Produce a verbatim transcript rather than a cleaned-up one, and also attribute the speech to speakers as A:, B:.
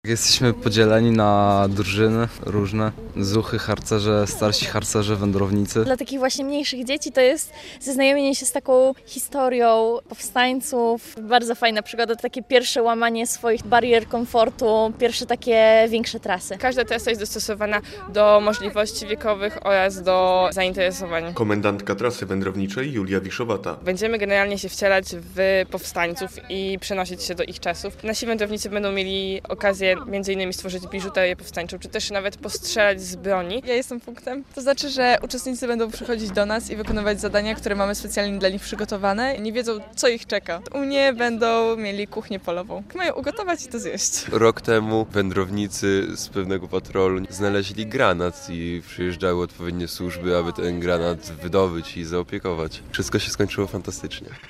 A: Jesteśmy podzieleni na drużyny różne, zuchy, harcerze, starsi harcerze, wędrownicy.
B: Dla takich właśnie mniejszych dzieci to jest zaznajomienie się z taką historią powstańców. Bardzo fajna przygoda, to takie pierwsze łamanie swoich barier komfortu, pierwsze takie większe trasy.
C: Każda trasa jest dostosowana do możliwości wiekowych oraz do zainteresowań.
D: Komendantka trasy wędrowniczej Julia Wiszowata.
C: Będziemy generalnie się wcielać w powstańców i przenosić się do ich czasów. Nasi wędrownicy będą mieli okazję między innymi stworzyć biżuterię powstańczą, czy też nawet postrzelać z broni.
E: Ja jestem punktem. To znaczy, że uczestnicy będą przychodzić do nas i wykonywać zadania, które mamy specjalnie dla nich przygotowane. Nie wiedzą, co ich czeka. U mnie będą mieli kuchnię polową. Mają ugotować i to zjeść.
F: Rok temu wędrownicy z pewnego patrolu znaleźli granat i przyjeżdżały odpowiednie służby, aby ten granat wydobyć i zaopiekować. Wszystko się skończyło fantastycznie.